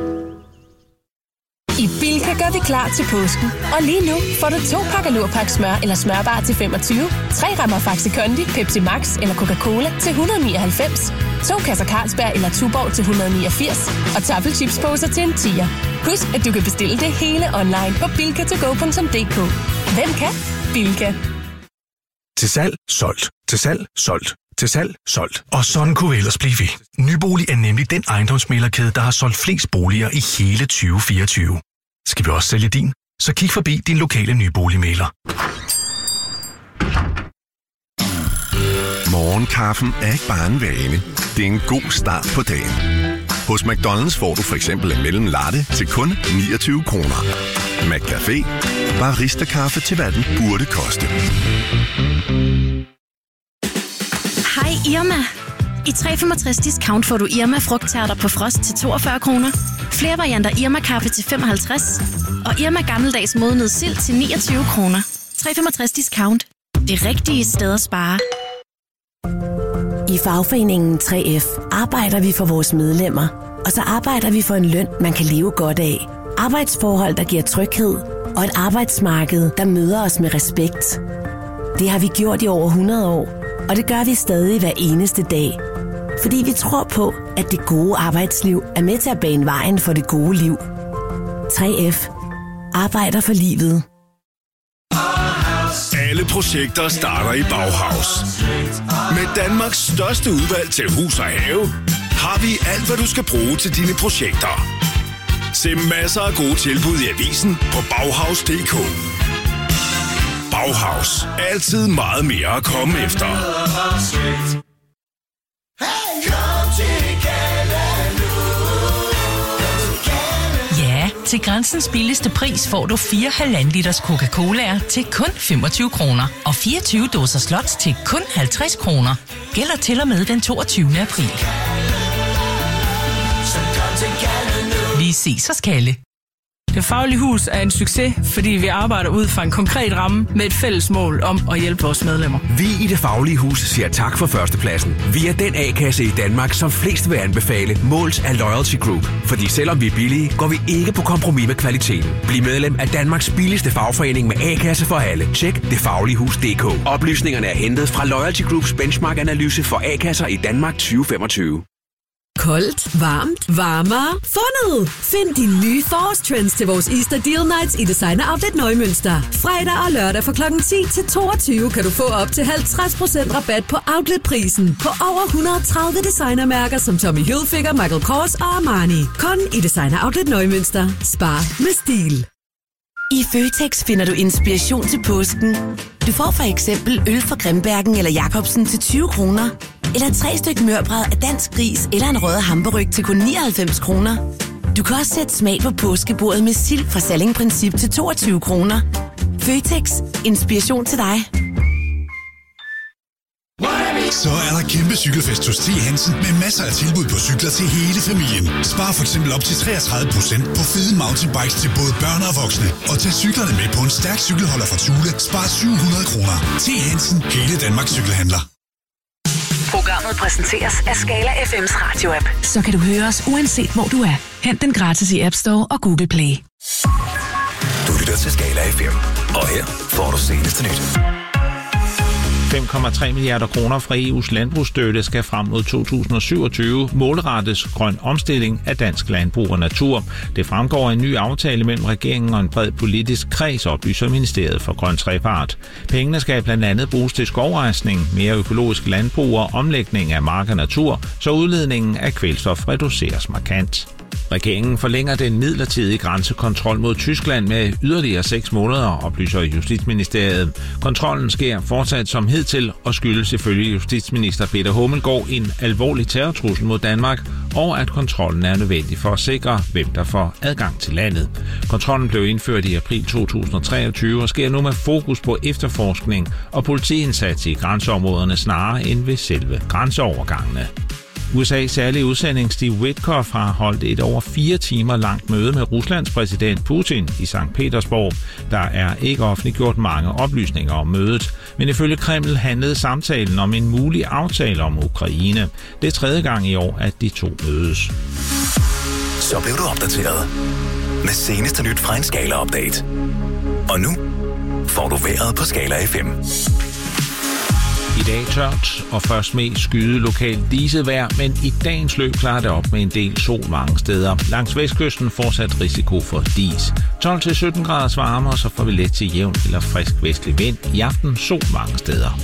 I Bilka gør vi klar til påsken. Og lige nu får du 2 pakker Lurpak smør eller smørbar til 25, 3 rammer Faxi Kondi, Pepsi Max eller Coca-Cola til 199, 2 kasser Carlsberg eller Tuborg til 189 og taffelchipsposer til en 10'er. Husk, at du kan bestille det hele online på bilka2go.dk. Hvem kan? Bilka. Til salg, solgt. Til salg, solgt. Til salg, solgt. Og sådan kunne vi ellers blive ved. Nybolig er nemlig den ejendomsmæglerkæde, der har solgt flest boliger i hele 2024. Skal vi også sælge din? Så kig forbi din lokale nyboligmægler. Morgenkaffen er ikke bare en vane. Det er en god start på dagen. Hos McDonald's får du for eksempel en mellemlatte latte til kun 29 kroner. McCafé. Barista-kaffe til hvad den burde koste. Hej Irma. I 365 discount får du Irma frugttærter på frost til 42 kroner. Flere varianter Irma kaffe til 55. Og Irma gammeldags modnet sild til 29 kroner. 365 discount. Det rigtige sted at spare. I fagforeningen 3F arbejder vi for vores medlemmer. Og så arbejder vi for en løn, man kan leve godt af. Arbejdsforhold, der giver tryghed. Og et arbejdsmarked, der møder os med respekt. Det har vi gjort i over 100 år. Og det gør vi stadig hver eneste dag. Fordi vi tror på, at det gode arbejdsliv er med til at bane vejen for det gode liv. 3F. Arbejder for livet. Alle projekter starter i Bauhaus. Med Danmarks største udvalg til hus og have, har vi alt, hvad du skal bruge til dine projekter. Se masser af gode tilbud i avisen på Bauhaus.dk. Bauhaus. Altid meget mere at komme efter. Ja, til Grænsens billigste pris får du 4 1,5 liters Coca-Cola'er til kun 25 kroner. Og 24 dåser slots til kun 50 kroner. Gælder til og med den 22. april. Vi ses hos Kalle. Det Faglige Hus er en succes, fordi vi arbejder ud fra en konkret ramme med et fælles mål om at hjælpe vores medlemmer. Vi i Det Faglige Hus siger tak for førstepladsen. Vi er den A-kasse i Danmark, som flest vil anbefale, målt af Loyalty Group. Fordi selvom vi er billige, går vi ikke på kompromis med kvaliteten. Bliv medlem af Danmarks billigste fagforening med A-kasse for alle. Tjek detfagligehus.dk. Oplysningerne er hentet fra Loyalty Groups benchmark-analyse for A-kasser i Danmark 2025. Koldt, varmt, varmere, fundet! Find de nye forårstrends til vores Easter Deal Nights i Designer Outlet Nøgmønster. Fredag og lørdag fra kl. 10 til 22 kan du få op til 50% rabat på outletprisen på over 130 designermærker som Tommy Hilfiger, Michael Kors og Armani. Kun i Designer Outlet Nøgmønster. Spar med stil. I Føtex finder du inspiration til påsken. Du får for eksempel øl fra Grimbergen eller Jacobsen til 20 kroner. Eller 3 styk mørbrad af dansk gris eller en rød hamburg til kun 99 kroner. Du kan også sætte smag på påskebordet med sild fra Salling Princip til 22 kroner. Føtex. Inspiration til dig. Så er der kæmpe cykelfest hos T. Hansen med masser af tilbud på cykler til hele familien. Spar for eksempel op til 33% på fede mountainbikes til både børn og voksne. Og tag cyklerne med på en stærk cykelholder fra Thule. Spar 700 kroner. T. Hansen. Hele Danmarks cykelhandler. Programmet præsenteres af Skala FM's radio-app. Så kan du høre os uanset hvor du er. Hent den gratis i App Store og Google Play. Du lytter til Skala FM. Og her får du seneste nyt. 5,3 milliarder kroner fra EU's landbrugsstøtte skal frem mod 2027 målrettes grøn omstilling af dansk landbrug og natur. Det fremgår af en ny aftale mellem regeringen og en bred politisk kreds, oplyser Ministeriet for Grøn Trepart. Pengene skal blandt andet bruges til skovrejsning, mere økologisk landbrug og omlægning af mark og natur, så udledningen af kvælstof reduceres markant. Regeringen forlænger den midlertidige grænsekontrol mod Tyskland med yderligere 6 måneder, oplyser Justitsministeriet. Kontrollen sker fortsat som hidtil og skyldes ifølge justitsminister Peter Hummelgaard en alvorlig terrortrussel mod Danmark, og at kontrollen er nødvendig for at sikre, hvem der får adgang til landet. Kontrollen blev indført i april 2023 og sker nu med fokus på efterforskning og politiindsats i grænseområderne snarere end ved selve grænseovergangene. USA's særlige udsending Steve Witkoff har holdt et over 4 timer langt møde med Ruslands præsident Putin i St. Petersborg. Der er ikke offentliggjort mange oplysninger om mødet, men ifølge Kreml handlede samtalen om en mulig aftale om Ukraine. Det er 3. gang i år, at de to mødes. Så blev du opdateret med seneste nyt fra en Skala-update. Og nu får du vejret på Skala FM. I dag tørt og først mest skyde lokalt disevejr, men i dagens løb klarer det op med en del sol mange steder. Langs vestkysten fortsat risiko for dis. 12-17 graders varme, og så får vi let til jævn eller frisk vestlig vind. I aften sol mange steder.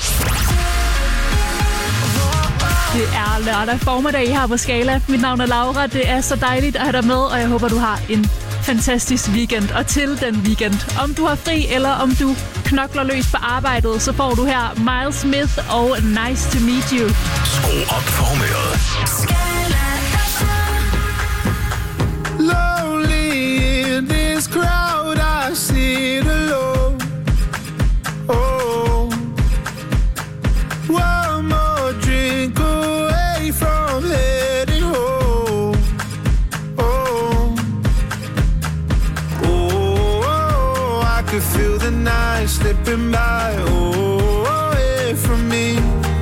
Det er lørdag formiddag her på Skala. Mit navn er Laura. Det er så dejligt at have dig med, og jeg håber, du har en fantastisk weekend. Og til den weekend, om du har fri eller om du knokler løs på arbejdet, så får du her Miles Smith og Nice to Meet You. Skru op for humøret. Lonely in this crowd, I sit alone. Oh, one more drink away from heading home. Oh, oh, I could feel the night slipping by. Oh, away from me.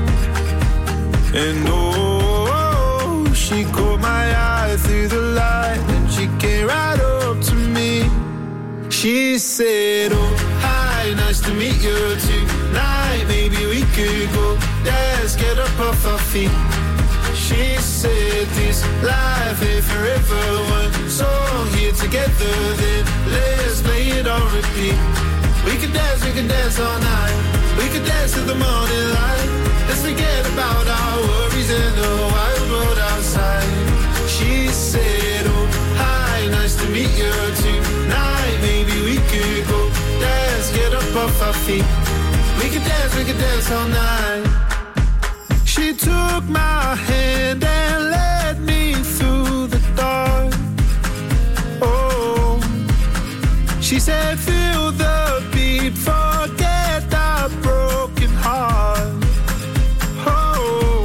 And oh, she caught my eye through the light, and she came right up to me. She said, oh, hi, nice to meet you tonight. Maybe we could go, let's get up off our feet. She said this life ain't forever, one song here together, then let's play it on repeat. We could dance all night. We could dance till the morning light. Let's forget about our worries and the wild world outside. She said, oh, hi, nice to meet you tonight. Maybe we could go dance, get up off our feet. We could dance all night. She took my hand and led me through the dark. Oh, she said, feel the beat, forget the broken heart. Oh,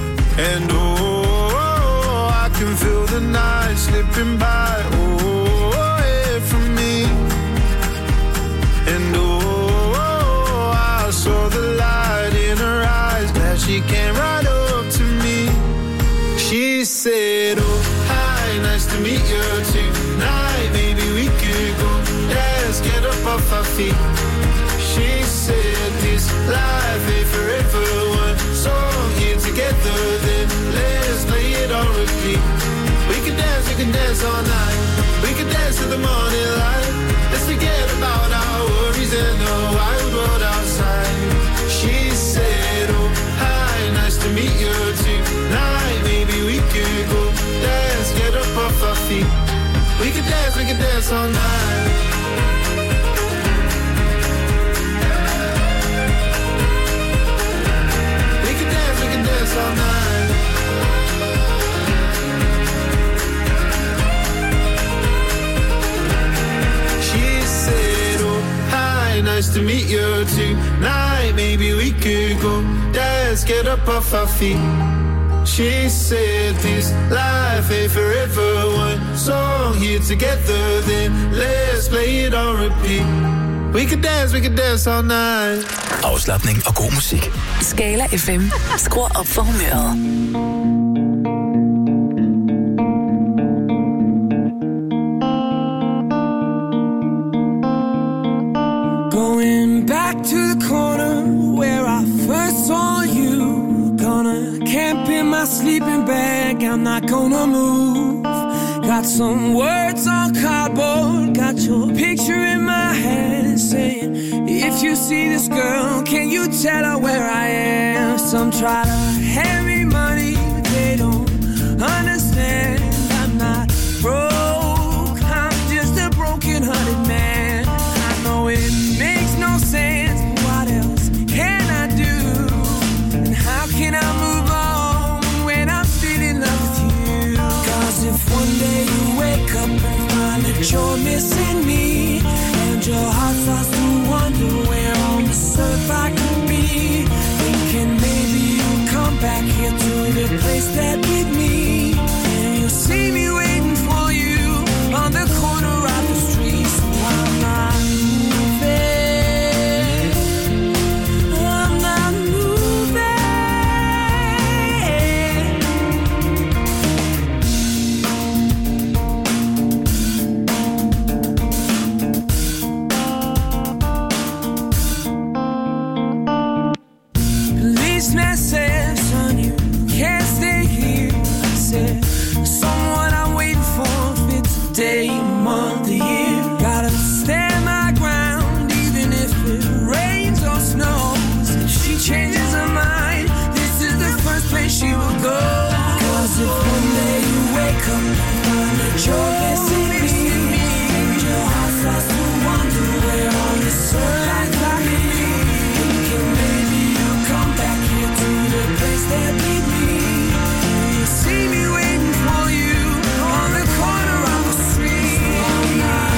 and oh, I can feel the night slipping by. Oh, our feet. She said this life ain't forever. One song here together, then let's play it on repeat. We can dance all night. We can dance till the morning light. Let's forget about our worries and the wild world outside. She said, oh, hi, nice to meet you tonight. Maybe we could go dance, get up off our feet. We can dance all night. We can dance all night. She said, oh, hi, nice to meet you tonight. Maybe we could go dance, get up off our feet. She said this life ain't forever. One song here together, then let's play it on repeat. We can dance all night. Afslapning og god musik. Skala FM. Skru op for humøret. Going back to the corner where I first saw you. Gonna camp in my sleeping bag, I'm not gonna move. Got some words on cardboard, got your picture in my hand, saying, if you see this girl, can you tell her where I am? Some try to hand me money, but they don't understand. I'm not broke, I'm just a broken-hearted man. I know it makes no sense, but what else can I do? And how can I move on when I'm still in love with you? Cause if one day you wake up and find that you're missing me, and your heart starts to wonder where on this earth I could be, thinking maybe you'll come back here to the place that with me, and you'll see me waiting for you on the corner of the street. So I'm not moving, I'm not moving. Policeman said, son, you can't stay here. I said, someone I'm waiting for fits a day, a month, a year. Gotta stand my ground even if it rains or snows. If she changes her mind, this is the first place she will go. Cause if one day you wake up and find that you're missing me, and your heart starts to wonder where all this earth I could be, thinking maybe you'll come back here to the place that lead me, and you see me waiting for you on the corner of the street. I'm not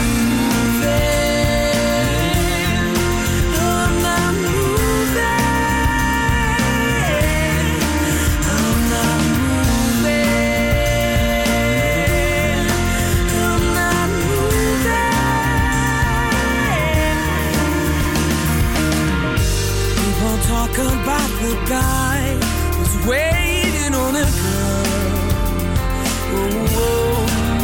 moving, I'm not moving, I'm not moving, I'm not moving. People talk about the guy who's waiting on a girl. Oh,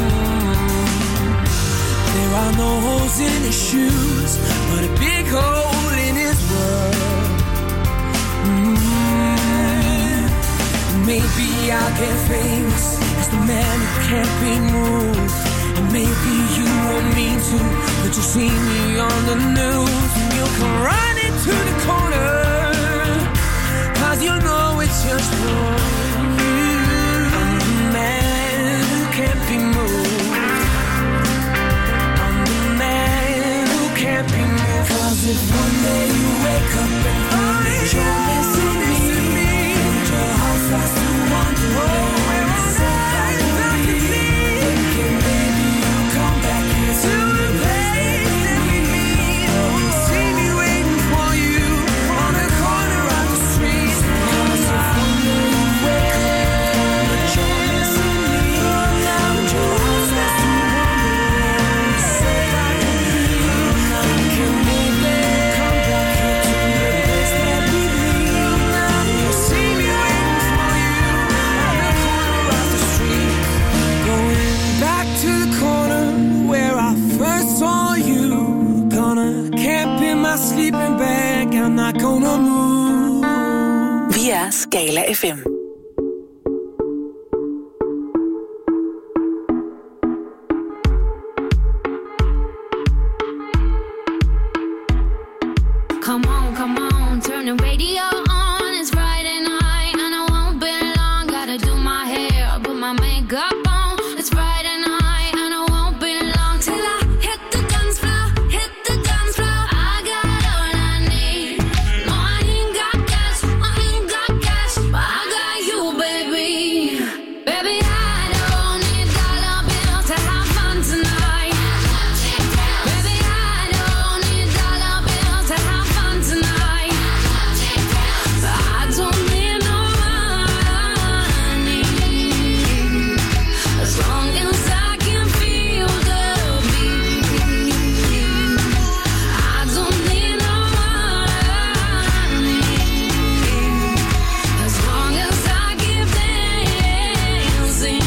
there are no holes in his shoes, but a big hole in his world. Maybe I'll get famous as the man who can't be moved, and maybe you won't mean to, but you'll see me on the news, and you'll come running to the corner, cause you know it's just for you. I'm the man who can't be moved, I'm the man who can't be moved. Cause if one day you wake up and find that you're missing me, and your heart starts to wonder where it's at I could be, thinking maybe you'll come back here to the place that we meet, and you see me waiting for you on the corner of the street. Cause if one day you wake up and you're missing me, and your heart sleeping bag, I'm not gonna move. Vi er Skala FM. Come on, turn the radio on. It's Friday night and I won't be long. Gotta do my hair, put my makeup on. It's Friday night and I won't be long till I hit the dance floor, hit the dance floor. I got all I need. No, I ain't got cash, but I got you, baby. Baby, I don't need dollar bills to have fun tonight. Baby, I don't need dollar bills to have fun tonight. I don't need no money as long as I can feel the beat. I don't need no money as long as I keep dancing.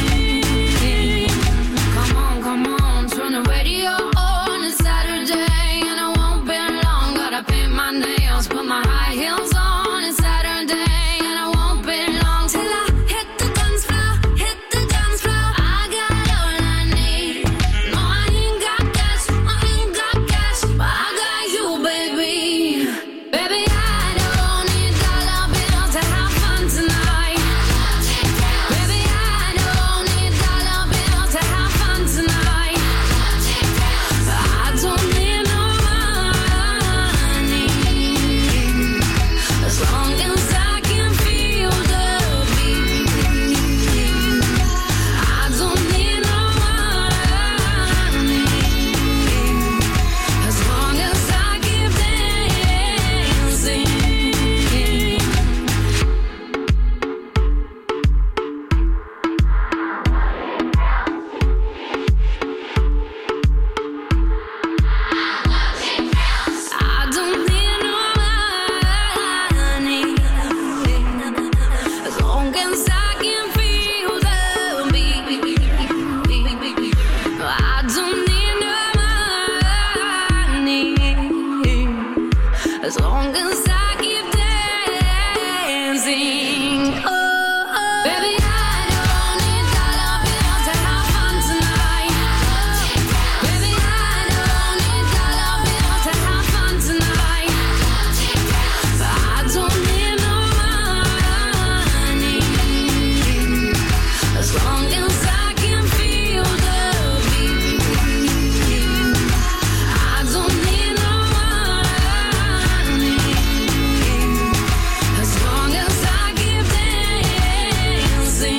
Come on, turn the radio on. It's Saturday and I won't be long. Gotta paint my nails, put my high heels on. It's Saturday and I won't be long till I hit the dance floor, hit the dance floor. I got all I need. No, I ain't got cash, but I got you, baby. Baby, I don't need dollar bills to have fun tonight. Baby, I don't need dollar bills to have fun tonight. I don't need no money as long as I can feel the beat. I don't need no money as long as I keep dancing. I don't need no money as long as I can feel the beat. I don't need no money as long as I keep dancing. Baby, I don't need dollar bills to have fun tonight. Baby, I don't need dollar bills to have fun tonight. I don't need no money as long as I can feel the beat. I don't need no money as long as I keep dancing.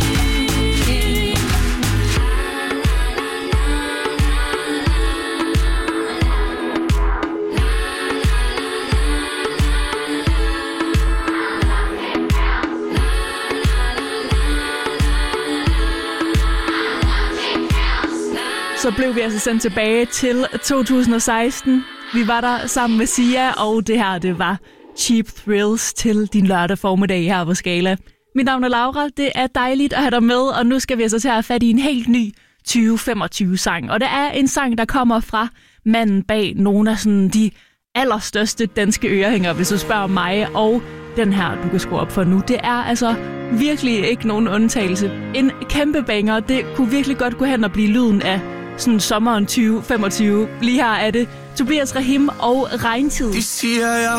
Så blev vi altså sendt tilbage til 2016. Vi var der sammen med Sia, og det her, det var Cheap Thrills til din lørdag formiddag her på Skala. Mit navn er Laura, det er dejligt at have dig med, og nu skal vi altså til at have fat i en helt ny 2025-sang. Og det er en sang, der kommer fra manden bag nogle af sådan de allerstørste danske ørehængere, hvis du spørger mig. Og den her, du kan skrue op for nu, det er altså virkelig ikke nogen undtagelse. En kæmpe banger, det kunne virkelig godt gå hen og blive lyden af sådan sommeren 2025. Lige her er det Tobias Rahim og Regntid. De siger, jeg